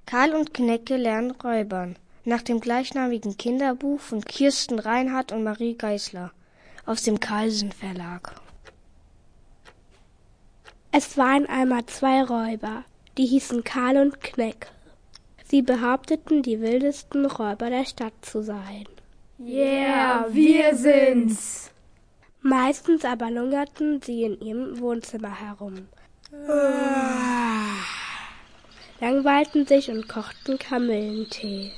Karl und Knecke lernen Räubern. Nach dem gleichnamigen Kinderbuch von Kirsten Reinhardt und Marie Geisler aus dem Carlsen Verlag. Es waren einmal 2 Räuber, die hießen Karl und Knecke. Sie behaupteten, die wildesten Räuber der Stadt zu sein. Yeah, wir sind's! Meistens aber lungerten sie in ihrem Wohnzimmer herum. Langweilten sich und kochten Kamillentee.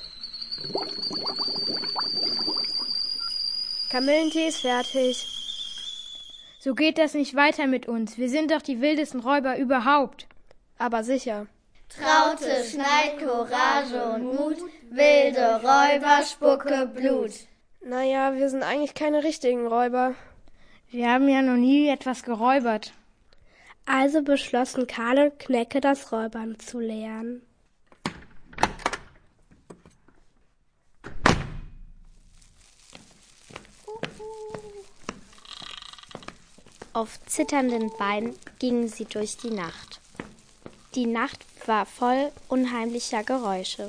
Kamillentee ist fertig. So geht das nicht weiter mit uns. Wir sind doch die wildesten Räuber überhaupt. Aber sicher. Traute, Schneid, Courage und Mut, wilde Räuber, spucke Blut. Naja, wir sind eigentlich keine richtigen Räuber. Wir haben ja noch nie etwas geräubert. Also beschlossen Karl und Knecke, das Räubern zu lernen. Auf zitternden Beinen gingen sie durch die Nacht. Die Nacht war voll unheimlicher Geräusche.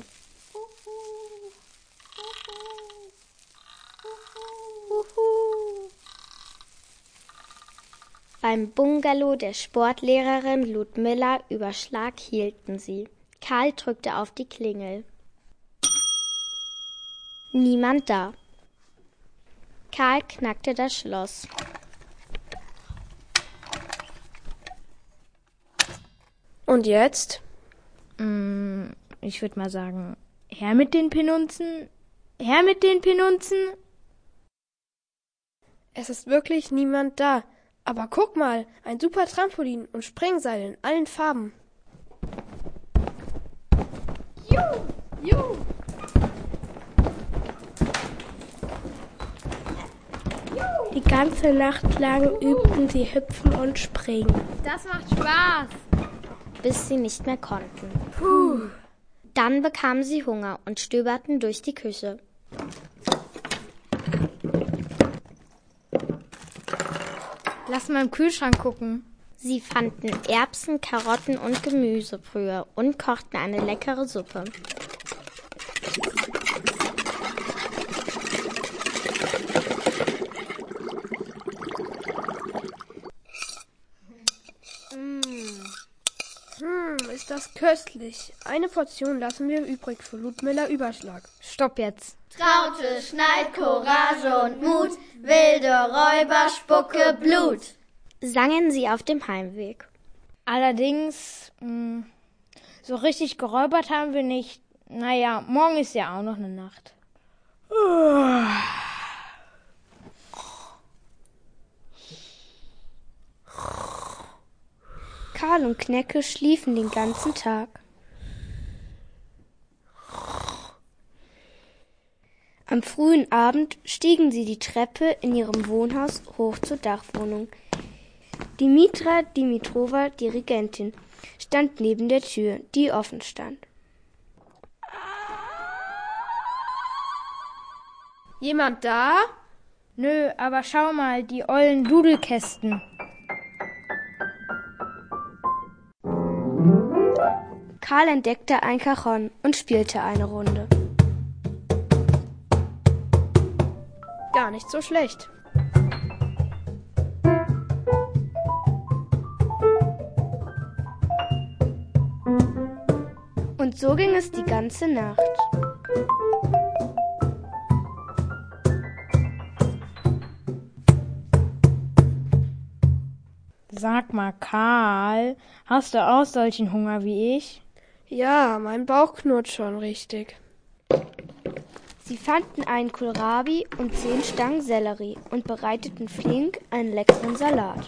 Beim Bungalow der Sportlehrerin Ludmilla über Schlag hielten sie. Karl drückte auf die Klingel. Niemand da. Karl knackte das Schloss. Und jetzt? Ich würde mal sagen, her mit den Penunzen, her mit den Penunzen. Es ist wirklich niemand da. Aber guck mal, ein super Trampolin und Springseil in allen Farben. Juhu! Die ganze Nacht lang übten sie Hüpfen und Springen. Das macht Spaß. Bis sie nicht mehr konnten. Puh. Dann bekamen sie Hunger und stöberten durch die Küche. Lass mal im Kühlschrank gucken. Sie fanden Erbsen, Karotten und Gemüsebrühe und kochten eine leckere Suppe. Ist das köstlich. Eine Portion lassen wir übrig für Ludmilla Überschlag. Stopp jetzt. Traute, Schneid, Courage und Mut, wilde Räuber, spucke Blut. Sangen sie auf dem Heimweg. Allerdings, so richtig geräubert haben wir nicht. Naja, morgen ist ja auch noch eine Nacht. Karl und Knecke schliefen den ganzen Tag. Am frühen Abend stiegen sie die Treppe in ihrem Wohnhaus hoch zur Dachwohnung. Dimitra Dimitrova, die Regentin, stand neben der Tür, die offen stand. Jemand da? Nö, aber schau mal, die ollen Dudelkästen. Karl entdeckte ein Cajon und spielte eine Runde. Gar nicht so schlecht. Und so ging es die ganze Nacht. Sag mal, Karl, hast du auch solchen Hunger wie ich? Ja, mein Bauch knurrt schon richtig. Sie fanden einen Kohlrabi und 10 Stangen Sellerie und bereiteten flink einen leckeren Salat.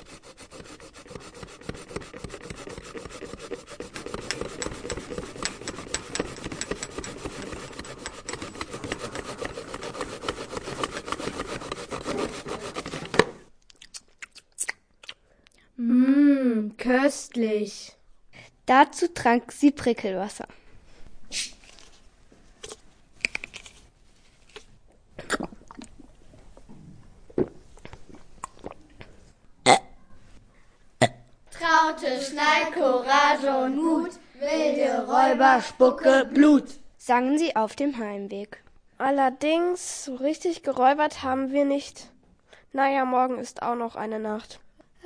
Köstlich. Dazu trank sie Prickelwasser. Traute, Schneid, Courage und Mut, wilde Räuber, spucke Blut, sangen sie auf dem Heimweg. Allerdings, so richtig geräubert haben wir nicht. Naja, morgen ist auch noch eine Nacht.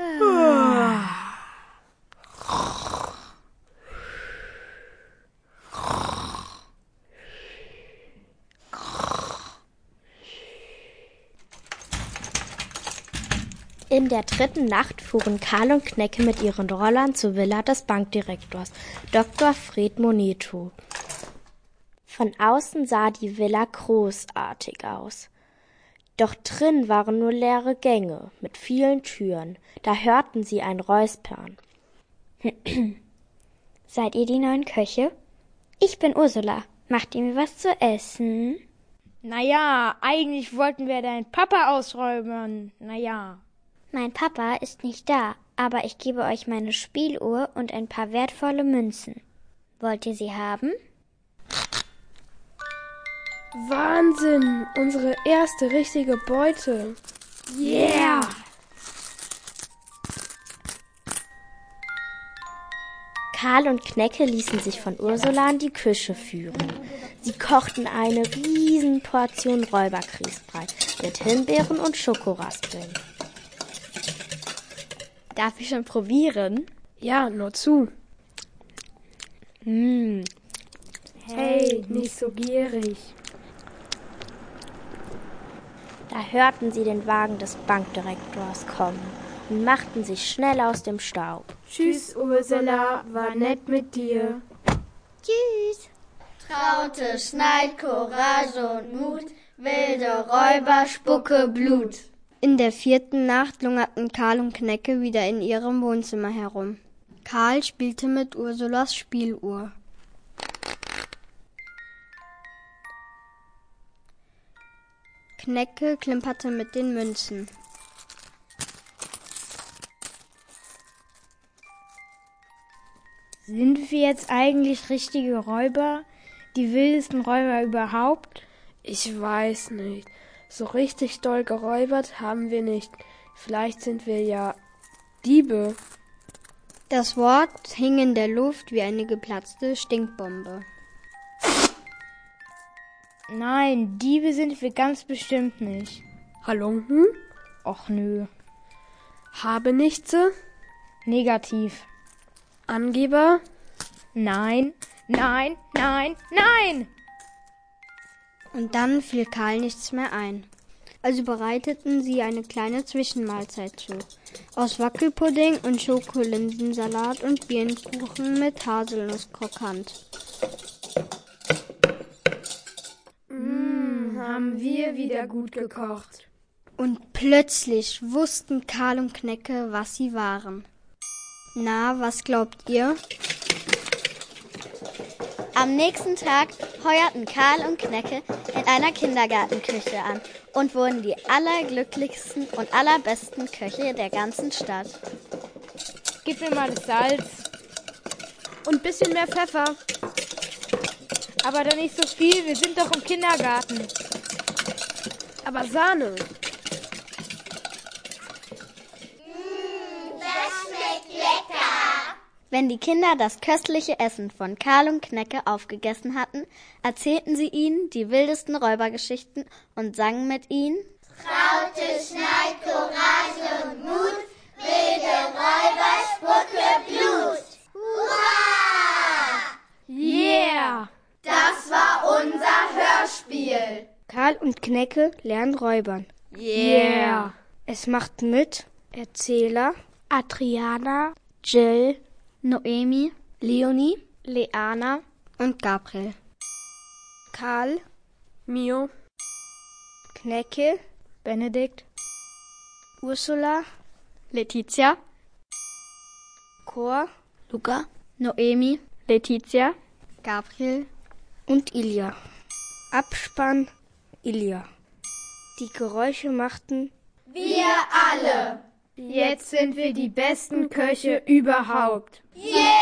In der 3. Nacht fuhren Karl und Knecke mit ihren Rollern zur Villa des Bankdirektors, Dr. Fred Moneto. Von außen sah die Villa großartig aus. Doch drin waren nur leere Gänge mit vielen Türen. Da hörten sie ein Räuspern. Seid ihr die neuen Köche? Ich bin Ursula. Macht ihr mir was zu essen? Naja, eigentlich wollten wir deinen Papa ausräubern. Naja. Mein Papa ist nicht da, aber ich gebe euch meine Spieluhr und ein paar wertvolle Münzen. Wollt ihr sie haben? Wahnsinn! Unsere erste richtige Beute. Yeah! Karl und Knecke ließen sich von Ursula in die Küche führen. Sie kochten eine riesen Portion Räubergrießbrei mit Himbeeren und Schokoraspeln. Darf ich schon probieren? Ja, nur zu. Hey, nicht so gierig. Da hörten sie den Wagen des Bankdirektors kommen und machten sich schnell aus dem Staub. Tschüss, Ursula, war nett mit dir. Tschüss. Traute, Schneid, Courage und Mut, wilde Räuber, spucke Blut. In der 4. Nacht lungerten Karl und Knecke wieder in ihrem Wohnzimmer herum. Karl spielte mit Ursulas Spieluhr. Knecke klimperte mit den Münzen. Sind wir jetzt eigentlich richtige Räuber? Die wildesten Räuber überhaupt? Ich weiß nicht. So richtig doll geräubert haben wir nicht. Vielleicht sind wir ja Diebe. Das Wort hing in der Luft wie eine geplatzte Stinkbombe. Nein, Diebe sind wir ganz bestimmt nicht. Halunken? Och nö. Habe nichtse? Negativ. Angeber? Nein, nein, nein, nein! Und dann fiel Karl nichts mehr ein. Also bereiteten sie eine kleine Zwischenmahlzeit zu. Aus Wackelpudding und Schokolinsensalat und Birnenkuchen mit Haselnusskrokant. Haben wir wieder gut gekocht. Und plötzlich wussten Karl und Knecke, was sie waren. Na, was glaubt ihr? Am nächsten Tag heuerten Karl und Knecke in einer Kindergartenküche an und wurden die allerglücklichsten und allerbesten Köche der ganzen Stadt. Gib mir mal das Salz. Und ein bisschen mehr Pfeffer. Aber doch nicht so viel, wir sind doch im Kindergarten. Aber Sahne. Wenn die Kinder das köstliche Essen von Karl und Knecke aufgegessen hatten, erzählten sie ihnen die wildesten Räubergeschichten und sangen mit ihnen: Traute, Schneid, Courage und Mut, wilde Räuber, spucke Blut. Hurra! Yeah! Das war unser Hörspiel. Karl und Knecke lernen Räubern. Yeah! Es machten mit Erzähler Adriana, Jill, Noemi, Leonie Leana, und Gabriel. Karl, Mio, Knecke, Benedikt, Ursula, Letizia, Chor, Luca, Noemi, Letizia, Gabriel und Ilja. Abspann, Ilja. Die Geräusche machten Wir alle. Jetzt sind wir die besten Köche überhaupt. Yeah!